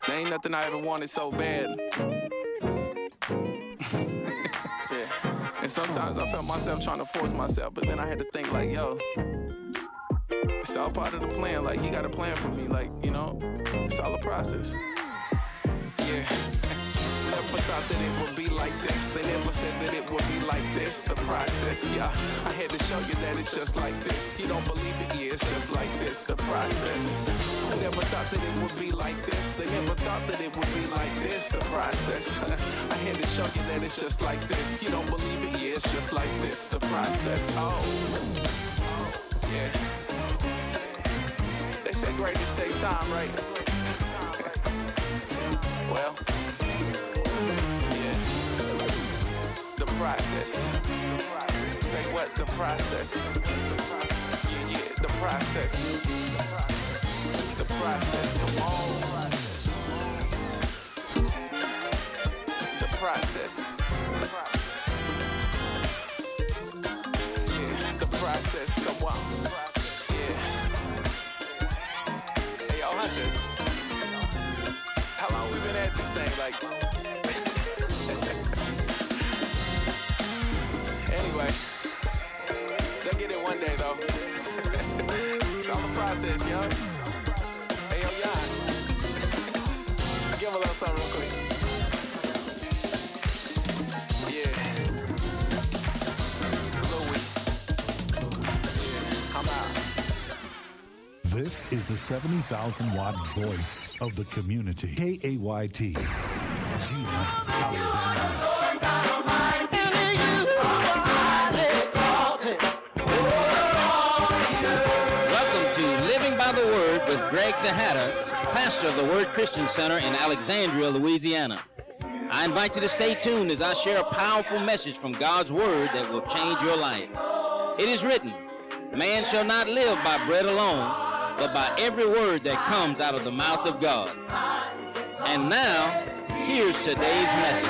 There ain't nothing I ever wanted so bad. Yeah. And sometimes I felt myself trying to force myself, but then I had to think like, yo, it's all part of the plan. Like, he got a plan for me. Like, you know, it's all a process. Yeah. Never thought that it would be like this. They never said that it would be like this. The process, yeah. I had to show you that it's just like this. You don't believe it, yeah, it's just like this. The process. I never thought that it would be like this. They never thought that it would be like this. The process. I had to show you that it's just like this. You don't believe it, yeah, it's just like this. The process. Oh, yeah. They say greatness takes time, right? Well, yeah. The process. Say what? The process. Yeah, the process. The process, come on. The process. Yeah, the process, come on. Yeah. Hey, yo, Hunter. How long we been at this thing? Like, anyway, they'll get it one day though. It's all a process, yo. Hey, yo, Jan. Give him a little something real quick. Yeah. Louis. Yeah, I'm out. This is the 70,000-watt voice of the community. KAYT. Gina Alexander. Welcome to Living by the Word with Greg Tejada, pastor of the Word Christian Center in Alexandria, Louisiana. I invite you to stay tuned as I share a powerful message from God's Word that will change your life. It is written, man shall not live by bread alone, but by every word that comes out of the mouth of God. And now, here's today's message.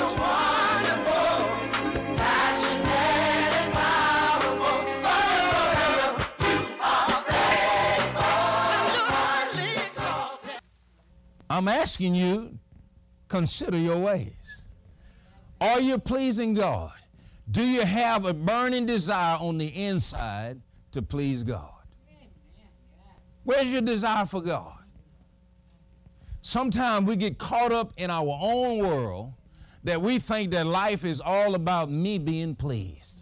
I'm asking you, consider your ways. Are you pleasing God? Do you have a burning desire on the inside to please God? Where's your desire for God? Sometimes we get caught up in our own world that we think that life is all about me being pleased.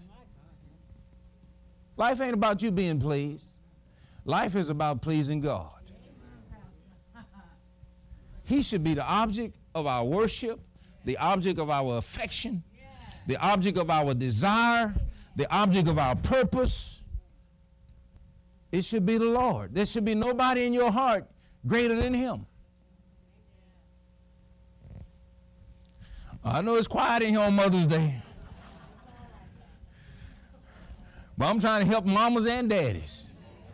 Life ain't about you being pleased. Life is about pleasing God. He should be the object of our worship, the object of our affection, the object of our desire, the object of our purpose. It should be the Lord. There should be nobody in your heart greater than Him. I know it's quiet in here on Mother's Day, but I'm trying to help mamas and daddies.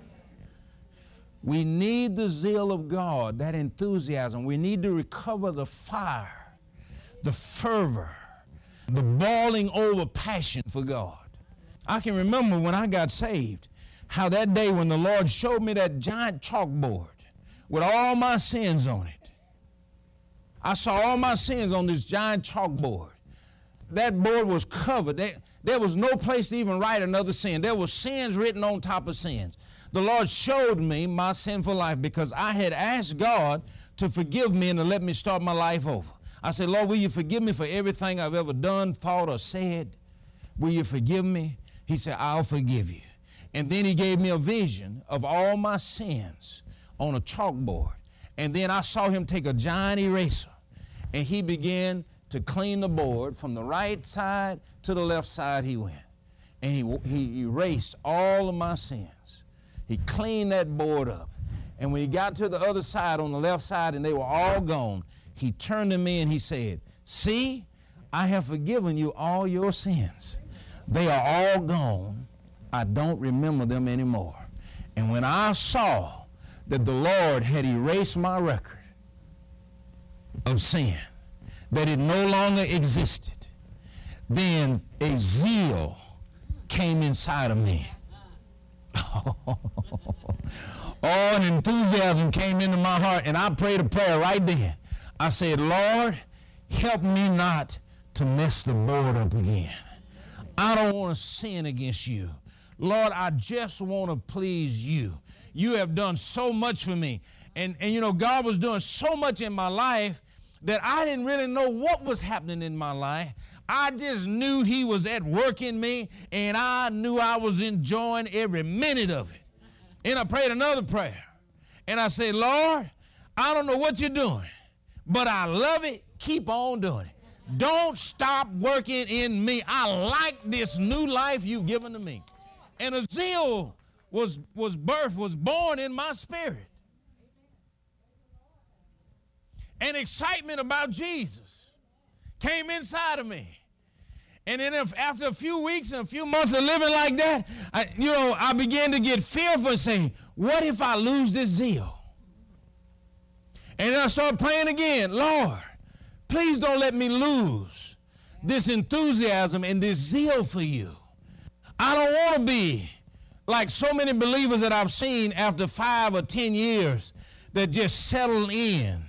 We need the zeal of God, that enthusiasm. We need to recover the fire, the fervor, the boiling over passion for God. I can remember when I got saved, how that day when the Lord showed me that giant chalkboard with all my sins on it. I saw all my sins on this giant chalkboard. That board was covered. There was no place to even write another sin. There were sins written on top of sins. The Lord showed me my sinful life because I had asked God to forgive me and to let me start my life over. I said, Lord, will you forgive me for everything I've ever done, thought, or said? Will you forgive me? He said, I'll forgive you. And then He gave me a vision of all my sins on a chalkboard. And then I saw Him take a giant eraser, and He began to clean the board from the right side to the left side He went. And he erased all of my sins. He cleaned that board up. And when He got to the other side, on the left side, and they were all gone, He turned to me and He said, see, I have forgiven you all your sins. They are all gone. I don't remember them anymore. And when I saw that the Lord had erased my record of sin, that it no longer existed, then a zeal came inside of me. Oh, an enthusiasm came into my heart, and I prayed a prayer right then. I said, Lord, help me not to mess the board up again. I don't want to sin against you. Lord, I just want to please you. You have done so much for me. And you know, God was doing so much in my life that I didn't really know what was happening in my life. I just knew he was at work in me, and I knew I was enjoying every minute of it. And I prayed another prayer. And I said, Lord, I don't know what you're doing, but I love it. Keep on doing it. Don't stop working in me. I like this new life you've given to me. And a zeal was born in my spirit. And excitement about Jesus came inside of me. And then after a few weeks and a few months of living like that, I began to get fearful and say, what if I lose this zeal? And then I started praying again, Lord, please don't let me lose this enthusiasm and this zeal for you. I don't want to be like so many believers that I've seen after 5 or 10 years that just settle in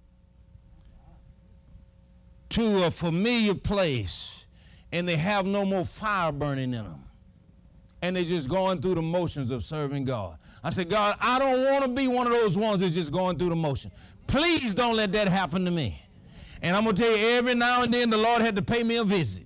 to a familiar place and they have no more fire burning in them. And they're just going through the motions of serving God. I said, God, I don't want to be one of those ones that's just going through the motion. Please don't let that happen to me. And I'm going to tell you, every now and then the Lord had to pay me a visit.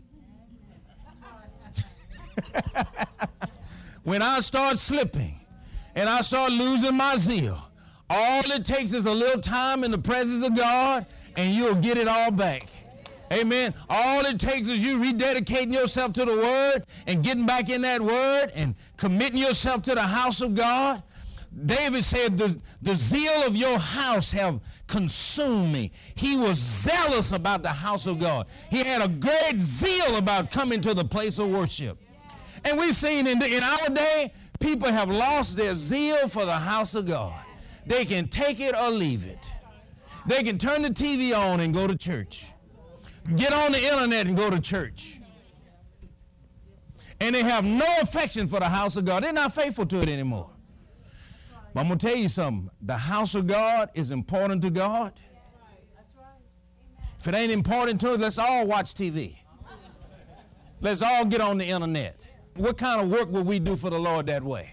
When I start slipping and I start losing my zeal, all it takes is a little time in the presence of God and you'll get it all back. Amen. All it takes is you rededicating yourself to the Word and getting back in that Word and committing yourself to the house of God. David said, the zeal of your house have consumed me. He was zealous about the house of God. He had a great zeal about coming to the place of worship. And we've seen in our day, people have lost their zeal for the house of God. They can take it or leave it. They can turn the TV on and go to church. Get on the internet and go to church. And they have no affection for the house of God. They're not faithful to it anymore. But I'm going to tell you something. The house of God is important to God. If it ain't important to us, let's all watch TV. Let's all get on the internet. What kind of work would we do for the Lord that way?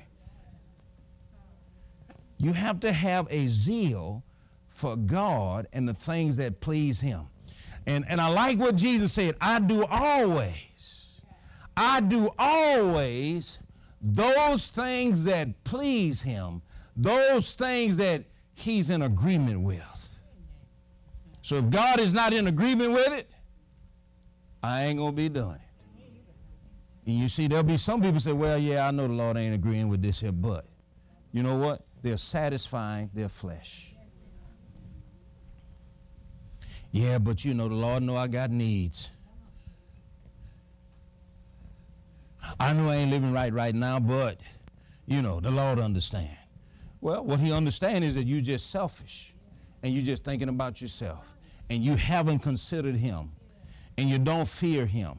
You have to have a zeal for God and the things that please Him. And I like what Jesus said, I do always those things that please Him, those things that He's in agreement with. So if God is not in agreement with it, I ain't going to be doing it. And you see, there'll be some people say, well, yeah, I know the Lord ain't agreeing with this here, but you know what? They're satisfying their flesh. Yeah, but you know, the Lord know I got needs. I know I ain't living right now, but, you know, the Lord understand. Well, what He understands is that you're just selfish, and you're just thinking about yourself, and you haven't considered Him, and you don't fear Him.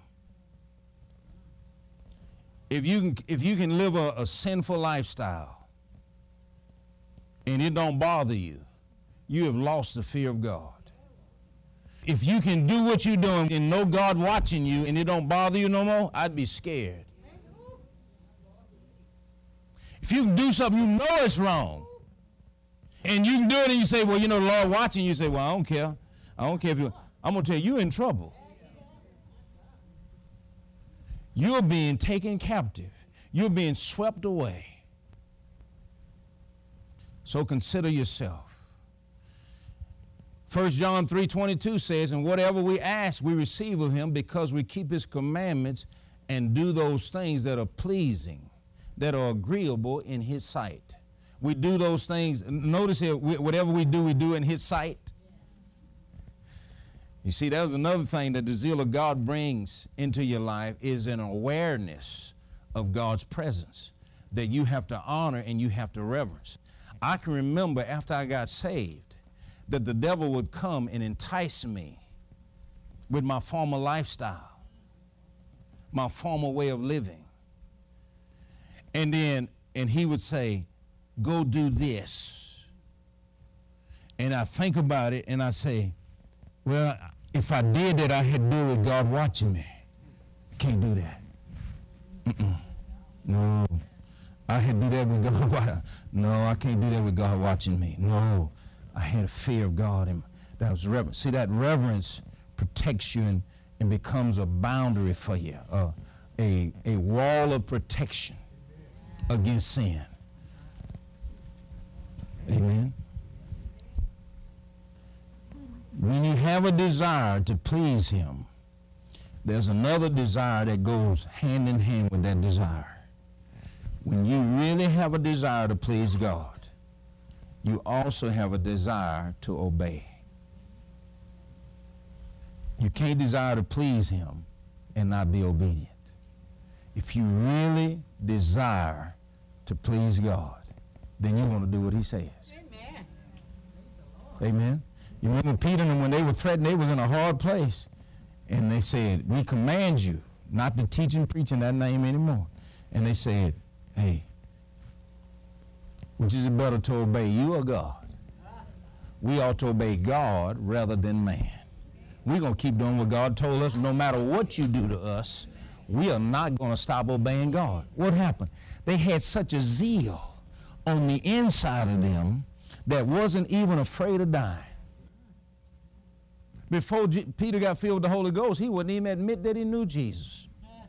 If you can live a sinful lifestyle, and it don't bother you, you have lost the fear of God. If you can do what you're doing and know God watching you and it don't bother you no more, I'd be scared. If you can do something you know it's wrong, and you can do it and you say, well, you know, the Lord watching you, you say, well, I don't care. I don't care if you, I'm going to tell you, you're in trouble. You're being taken captive. You're being swept away. So consider yourself. 1 John 3:22 says, and whatever we ask, we receive of Him because we keep His commandments and do those things that are pleasing, that are agreeable in His sight. We do those things. Notice here, whatever we do in His sight. You see, that was another thing that the zeal of God brings into your life is an awareness of God's presence that you have to honor and you have to reverence. I can remember after I got saved, that the devil would come and entice me with my former lifestyle, my former way of living. And he would say, go do this. And I think about it and I say, Well, if I did that, I had to do it with God watching me. Can't do that. No. I had to do that with God watching. No, I can't do that with God watching me. No. I had a fear of God, and that was reverence. See, that reverence protects you and becomes a boundary for you, a wall of protection against sin. Amen. When you have a desire to please Him, there's another desire that goes hand in hand with that desire. When you really have a desire to please God, you also have a desire to obey. You can't desire to please Him and not be obedient. If you really desire to please God, then you're going to do what He says. Amen. Amen. You remember Peter and them, when they were threatened, they was in a hard place. And they said, we command you not to teach and preach in that name anymore. And they said, hey, which is it better to obey, you or God? We ought to obey God rather than man. We're going to keep doing what God told us. No matter what you do to us, we are not going to stop obeying God. What happened? They had such a zeal on the inside of them that wasn't even afraid of dying. Before Peter got filled with the Holy Ghost, he wouldn't even admit that he knew Jesus.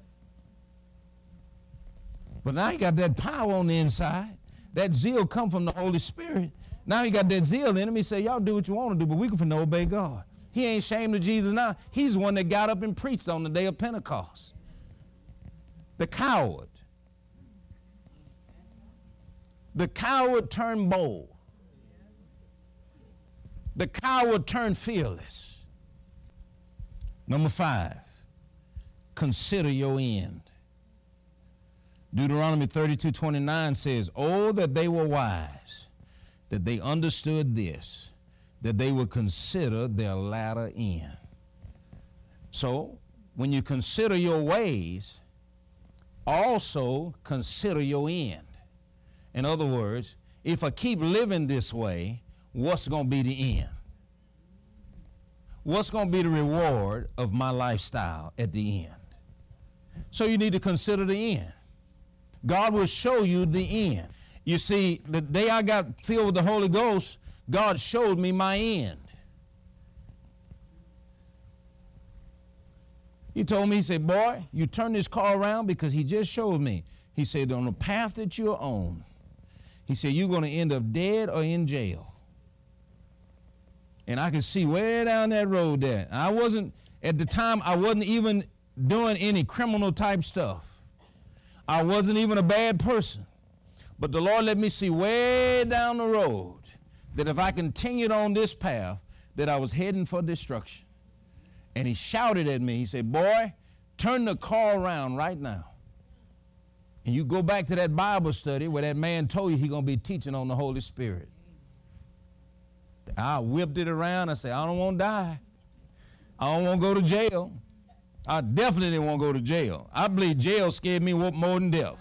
But now he got that power on the inside. That zeal come from the Holy Spirit. Now he got that zeal in him. He said, y'all do what you want to do, but we can finna obey God. He ain't ashamed of Jesus now. He's the one that got up and preached on the day of Pentecost. The coward. The coward turned bold. The coward turned fearless. Number 5, consider your end. Deuteronomy 32:29 says, oh, that they were wise, that they understood this, that they would consider their latter end. So, when you consider your ways, also consider your end. In other words, if I keep living this way, what's going to be the end? What's going to be the reward of my lifestyle at the end? So you need to consider the end. God will show you the end. You see, the day I got filled with the Holy Ghost, God showed me my end. He told me, he said, boy, you turn this car around, because he just showed me. He said, on the path that you're on, he said, you're going to end up dead or in jail. And I could see way down that road there. I wasn't, at the time, I wasn't even doing any criminal type stuff. I wasn't even a bad person. But the Lord let me see way down the road that if I continued on this path, that I was heading for destruction. And he shouted at me, he said, boy, turn the car around right now. And you go back to that Bible study where that man told you he's going to be teaching on the Holy Spirit. I whipped it around. I said, I don't want to die. I don't want to go to jail. I definitely didn't want to go to jail. I believe jail scared me more than death.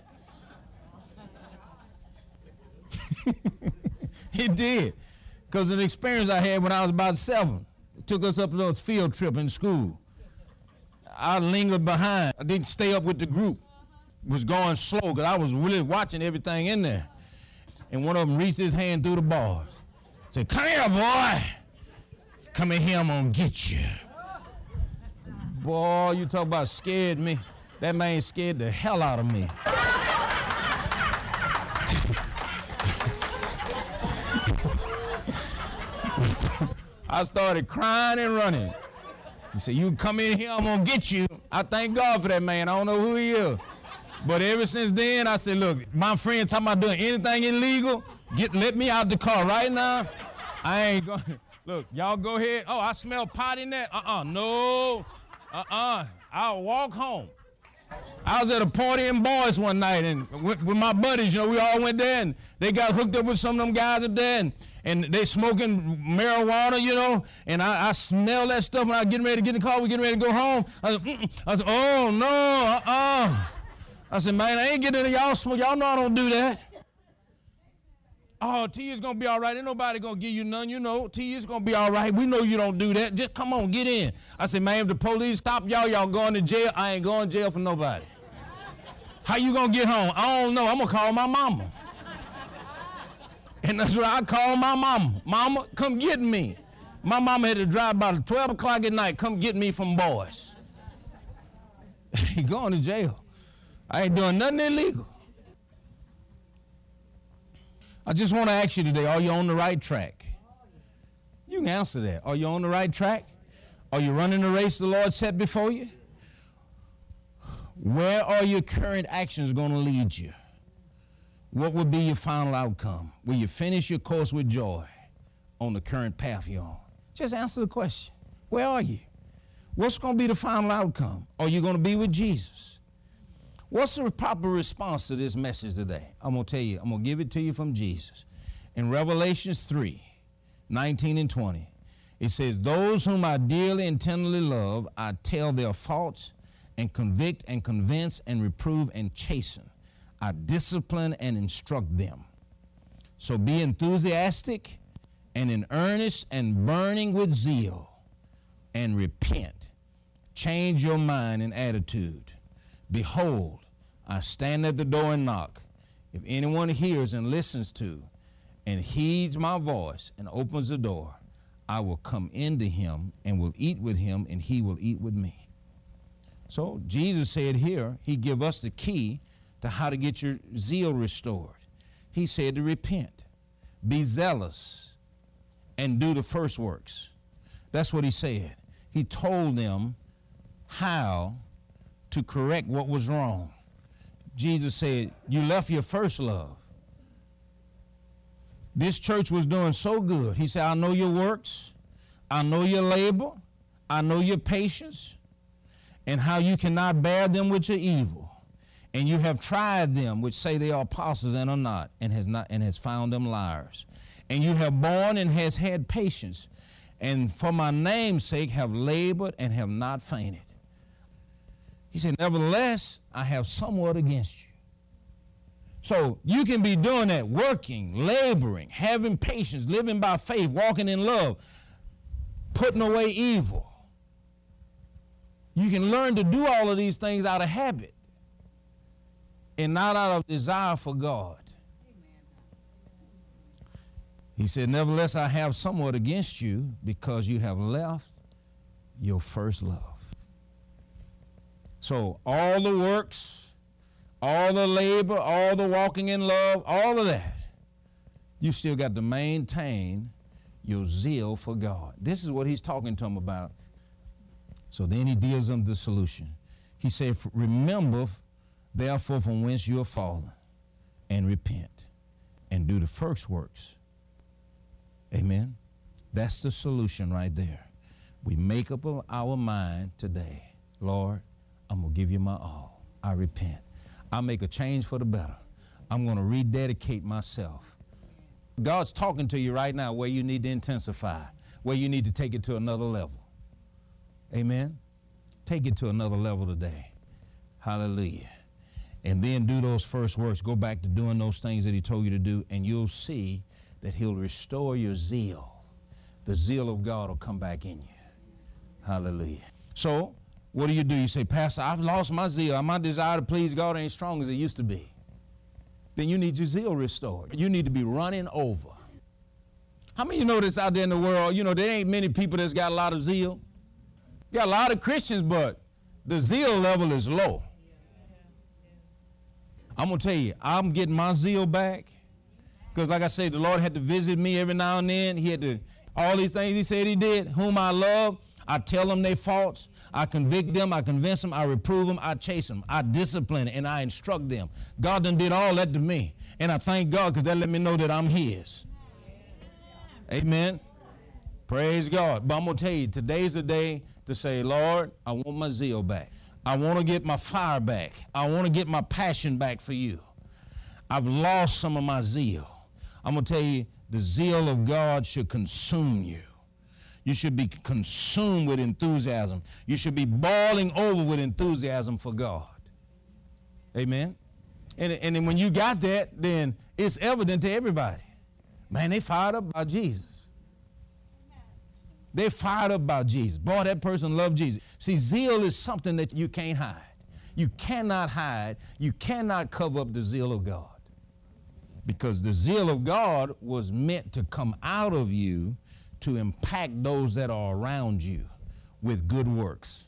It did. Because of the experience I had when I was about 7. It took us up to those field trip in school. I lingered behind. I didn't stay up with the group. It was going slow because I was really watching everything in there. And one of them reached his hand through the bars. Said, come here, boy. Come in here, I'm going to get you. Boy, you talk about scared me. That man scared the hell out of me. I started crying and running. He said, you come in here, I'm going to get you. I thank God for that man. I don't know who he is. But ever since then, I said, look, my friend talking about doing anything illegal, let me out the car right now. I ain't going to. Look, y'all go ahead. Oh, I smell pot in there. No. I'll walk home. I was at a party in Boys one night, and with my buddies, we all went there, and they got hooked up with some of them guys up there, and they smoking marijuana, and I smell that stuff, and I getting ready to get in the car, we getting ready to go home. I said, oh, no, I said, man, I ain't getting into y'all smoke. Y'all know I don't do that. Oh, T is going to be all right. Ain't nobody going to give you none, you know. T is going to be all right. We know you don't do that. Just come on, get in. I said, man, if the police stop y'all, y'all going to jail. I ain't going to jail for nobody. How you going to get home? I don't know. I'm going to call my mama. And that's what I call my mama. Mama, come get me. My mama had to drive about 12 o'clock at night, come get me from boys. He going to jail. I ain't doing nothing illegal. I just want to ask you today, are you on the right track? You can answer that. Are you on the right track? Are you running the race the Lord set before you? Where are your current actions going to lead you? What would be your final outcome? Will you finish your course with joy on the current path you're on? Just answer the question. Where are you? What's going to be the final outcome? Are you going to be with Jesus? What's the proper response to this message today? I'm going to tell you, I'm going to give it to you from Jesus. In Revelations 3:19 and 20, it says, those whom I dearly and tenderly love, I tell their faults and convict and convince and reprove and chasten. I discipline and instruct them. So be enthusiastic and in earnest and burning with zeal and repent. Change your mind and attitude. Behold, I stand at the door and knock. If anyone hears and listens to and heeds my voice and opens the door, I will come into him and will eat with him and he will eat with me. So Jesus said here, he give us the key to how to get your zeal restored. He said to repent, be zealous, and do the first works. That's what he said. He told them how to correct what was wrong. Jesus said, you left your first love. This church was doing so good. He said, I know your works. I know your labor. I know your patience and how you cannot bear them which are evil. And you have tried them which say they are apostles and are not, and has found them liars. And you have borne and has had patience, and for my name's sake have labored and have not fainted. He said, nevertheless, I have somewhat against you. So you can be doing that, working, laboring, having patience, living by faith, walking in love, putting away evil. You can learn to do all of these things out of habit and not out of desire for God. He said, nevertheless, I have somewhat against you because you have left your first love. So all the works, all the labor, all the walking in love, all of that, you still got to maintain your zeal for God. This is what he's talking to them about. So then he deals them the solution. He said, remember, therefore, from whence you are fallen, and repent, and do the first works. Amen. That's the solution right there. We make up our mind today, Lord, I'm going to give you my all. I repent. I make a change for the better. I'm going to rededicate myself. God's talking to you right now where you need to intensify, where you need to take it to another level. Amen. Take it to another level today. Hallelujah. And then do those first works. Go back to doing those things that he told you to do, and you'll see that he'll restore your zeal. The zeal of God will come back in you. Hallelujah. So what do? You say, Pastor, I've lost my zeal. My desire to please God ain't strong as it used to be. Then you need your zeal restored. You need to be running over. How many of you know this out there in the world? You know, there ain't many people that's got a lot of zeal. You got a lot of Christians, but the zeal level is low. I'm going to tell you, I'm getting my zeal back because, like I said, the Lord had to visit me every now and then. He had to, all these things he said he did, whom I love, I tell them their faults. I convict them, I convince them, I reprove them, I chase them, I discipline, and I instruct them. God done did all that to me. And I thank God because that let me know that I'm his. Amen. Praise God. But I'm going to tell you, today's the day to say, Lord, I want my zeal back. I want to get my fire back. I want to get my passion back for you. I've lost some of my zeal. I'm going to tell you, the zeal of God should consume you. You should be consumed with enthusiasm. You should be boiling over with enthusiasm for God. Amen. And then when you got that, then it's evident to everybody. Man, they fired up about Jesus. They fired up about Jesus. Boy, that person loved Jesus. See, zeal is something that you can't hide. You cannot hide. You cannot cover up the zeal of God. Because the zeal of God was meant to come out of you to impact those that are around you with good works.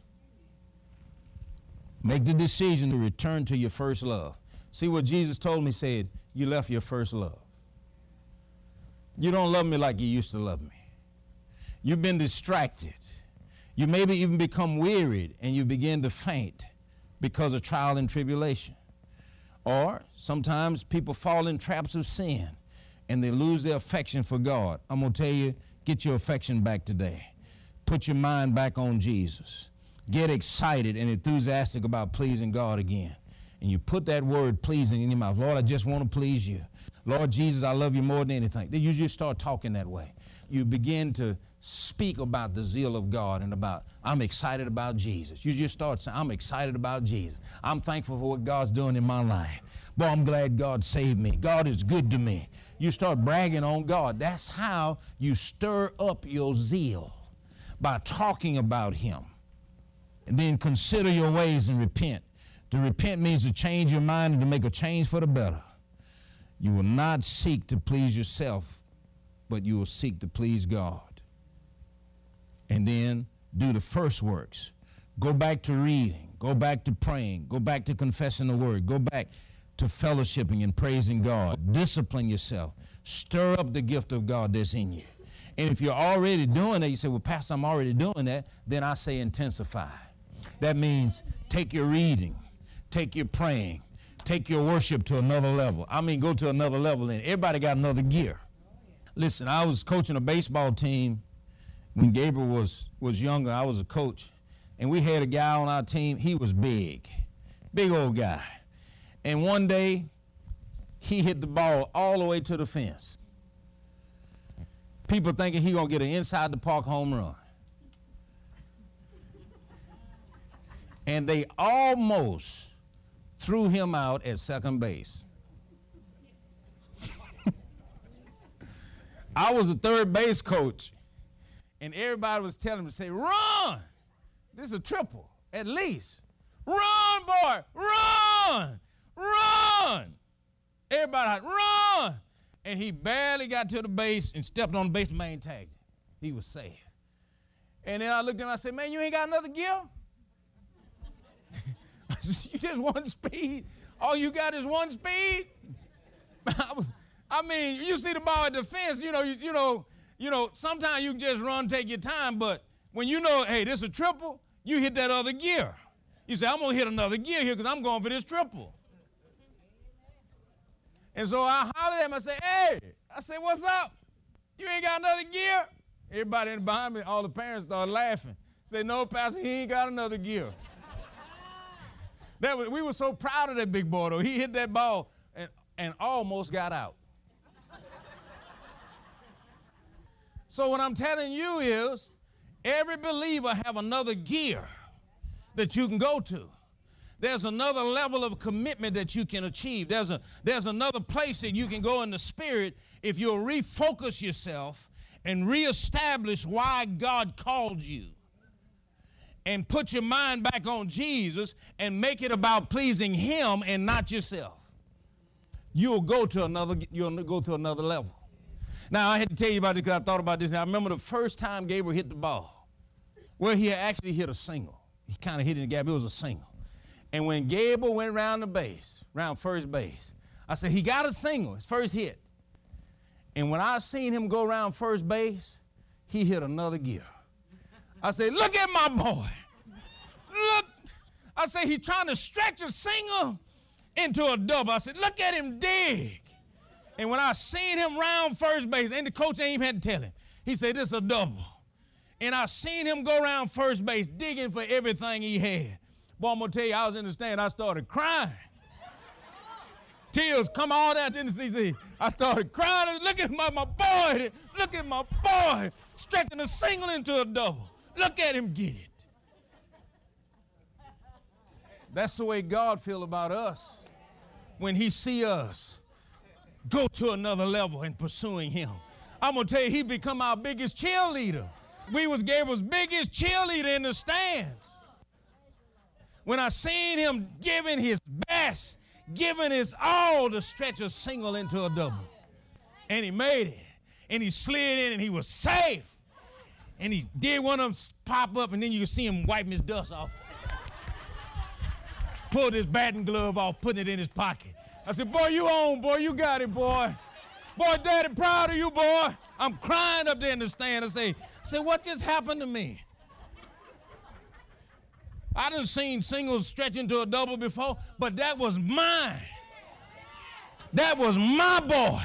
Make the decision to return to your first love. See what Jesus told me, said, you left your first love. You don't love me like you used to love me. You've been distracted. You maybe even become wearied and you begin to faint because of trial and tribulation. Or sometimes people fall in traps of sin and they lose their affection for God. I'm going to tell you, get your affection back today. Put your mind back on Jesus. Get excited and enthusiastic about pleasing God again. And you put that word pleasing in your mouth. Lord, I just want to please you. Lord Jesus, I love you more than anything. Then you just start talking that way. You begin to speak about the zeal of God and about, I'm excited about Jesus. You just start saying, I'm excited about Jesus. I'm thankful for what God's doing in my life. Boy, I'm glad God saved me. God is good to me. You start bragging on God. That's how you stir up your zeal, by talking about him. And then consider your ways and repent. To repent means to change your mind and to make a change for the better. You will not seek to please yourself, but you will seek to please God. And then do the first works. Go back to reading. Go back to praying. Go back to confessing the word. Go back to fellowshipping and praising God. Discipline yourself. Stir up the gift of God that's in you. And if you're already doing that, you say, well, Pastor, I'm already doing that, then I say intensify. That means take your reading, take your praying, take your worship to another level. I mean, go to another level, and everybody got another gear. Listen, I was coaching a baseball team when Gabriel was younger. I was a coach, and we had a guy on our team. He was big old guy. And one day, he hit the ball all the way to the fence. People thinking he gonna get an inside the park home run. And they almost threw him out at second base. I was a third base coach, and everybody was telling me to say, run! This is a triple, at least. Run, boy, run! Run! Everybody, run! And he barely got to the base and stepped on the base and main tagged it. He was safe. And then I looked at him and I said, man, you ain't got another gear? You just one speed? All you got is one speed? I mean, you see the ball at the fence, you know, sometimes you can just run, take your time, but when you know, hey, this is a triple, you hit that other gear. You say, I'm going to hit another gear here because I'm going for this triple. And so I hollered at him, I said, hey, what's up? You ain't got another gear? Everybody in behind me, all the parents started laughing. Say, no, Pastor, he ain't got another gear. We were so proud of that big boy, though. He hit that ball and almost got out. So what I'm telling you is, every believer have another gear that you can go to. There's another level of commitment that you can achieve. There's another place that you can go in the spirit if you'll refocus yourself and reestablish why God called you. And put your mind back on Jesus and make it about pleasing him and not yourself. You'll go to another level. Now, I had to tell you about this because I thought about this. Now, I remember the first time Gabriel hit the ball. Well, he actually hit a single. He kind of hit it in the gap. It was a single. And when Gabriel went around first base, I said, he got a single, his first hit. And when I seen him go around first base, he hit another gear. I said, look at my boy. Look. I said, he's trying to stretch a single into a double. I said, look at him dig. And when I seen him round first base, and the coach ain't even had to tell him, he said, this is a double. And I seen him go around first base digging for everything he had. Boy, I'm going to tell you, I was in the stand, I started crying. Tears come all down in the CC. I started crying. Look at my boy. Look at my boy stretching a single into a double. Look at him get it. That's the way God feels about us when he see us go to another level in pursuing him. I'm going to tell you, he become our biggest cheerleader. We was Gabriel's biggest cheerleader in the stands. When I seen him giving his best, giving his all to stretch a single into a double. And he made it. And he slid in and he was safe. And he did one of them pop up, and then you could see him wiping his dust off. Pulled his batting glove off, putting it in his pocket. I said, boy, you on, boy, you got it, boy. Boy, Daddy, proud of you, boy. I'm crying up there in the stand. I say, what just happened to me? I done seen singles stretch into a double before, but that was mine. That was my boy.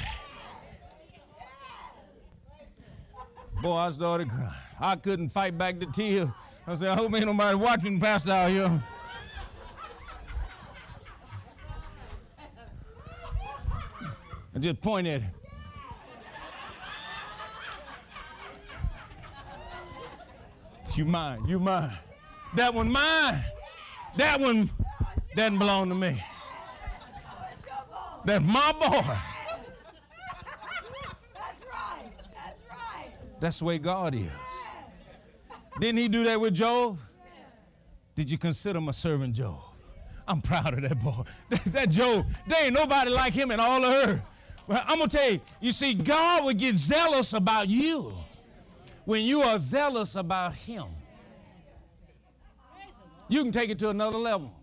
Boy, I started crying. I couldn't fight back the tears. I said, I hope ain't nobody watching Pastor out here. I just point at him. You mine, you mine. That one mine. That one doesn't belong to me. That's my boy. That's right. That's right. That's the way God is. Didn't he do that with Job? Did you consider my servant Job? I'm proud of that boy. That Job, there ain't nobody like him in all of earth. Well, I'm going to tell you, you see, God will get zealous about you when you are zealous about him. You can take it to another level.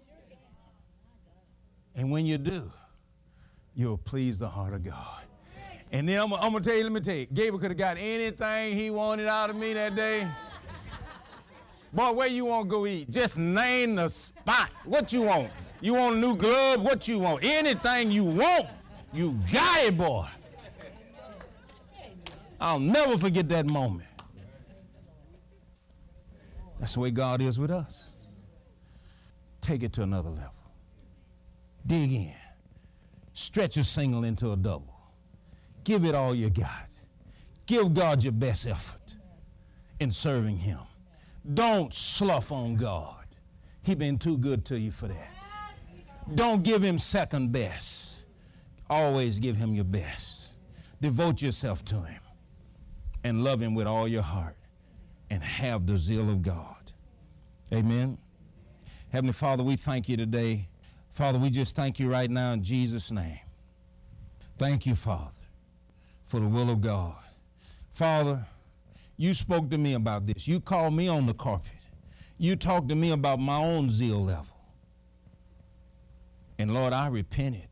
And when you do, you'll please the heart of God. And then I'm going to tell you, let me tell you, Gabriel could have got anything he wanted out of me that day. Boy, where you want to go eat? Just name the spot. What you want? You want a new glove? What you want? Anything you want, you got it, boy. I'll never forget that moment. That's the way God is with us. Take it to another level. Dig in. Stretch a single into a double. Give it all you got. Give God your best effort in serving him. Don't slough on God. He's been too good to you for that. Don't give him second best. Always give him your best. Devote yourself to him and love him with all your heart and have the zeal of God. Amen. Heavenly Father, we thank you today. Father, we just thank you right now in Jesus' name. Thank you, Father, for the will of God. Father, you spoke to me about this. You called me on the carpet. You talked to me about my own zeal level. And Lord, I repented.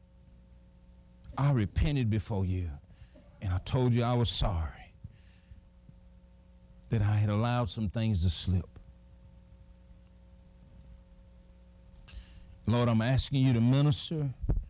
I repented before you. And I told you I was sorry that I had allowed some things to slip. Lord, I'm asking you to minister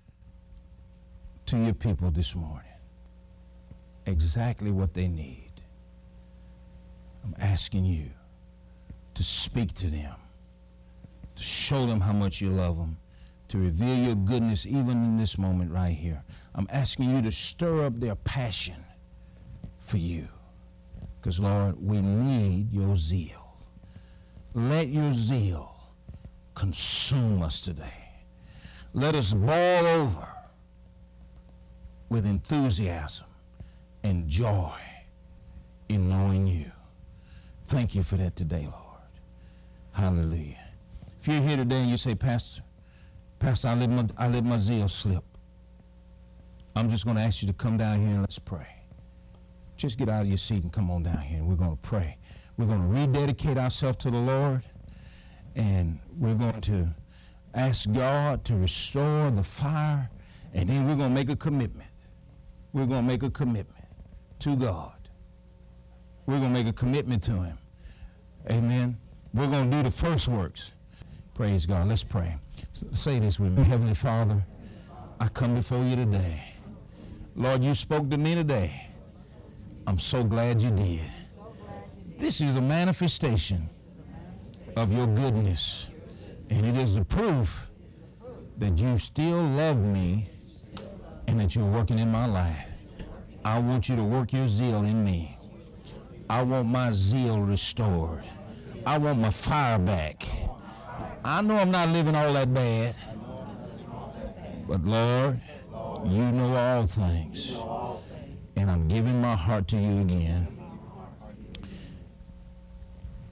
to your people this morning exactly what they need. I'm asking you to speak to them, to show them how much you love them, to reveal your goodness even in this moment right here. I'm asking you to stir up their passion for you because, Lord, we need your zeal. Let your zeal consume us today. Let us boil over with enthusiasm and joy in knowing you. Thank you for that today, Lord. Hallelujah. If you're here today and you say, Pastor, I let my zeal slip, I'm just going to ask you to come down here and let's pray. Just get out of your seat and come on down here and we're going to pray. We're going to rededicate ourselves to the Lord. And we're going to ask God to restore the fire, and then we're going to make a commitment. We're going to make a commitment to God. We're going to make a commitment to him. Amen. We're going to do the first works. Praise God. Let's pray. Say this with me. Heavenly Father, I come before you today. Lord, you spoke to me today. I'm so glad you did. This is a manifestation of your goodness, and it is the proof that you still love me and that you're working in my life. I want you to work your zeal in me. I want my zeal restored. I want my fire back. I know I'm not living all that bad, but Lord, You know all things. And I'm giving my heart to you again.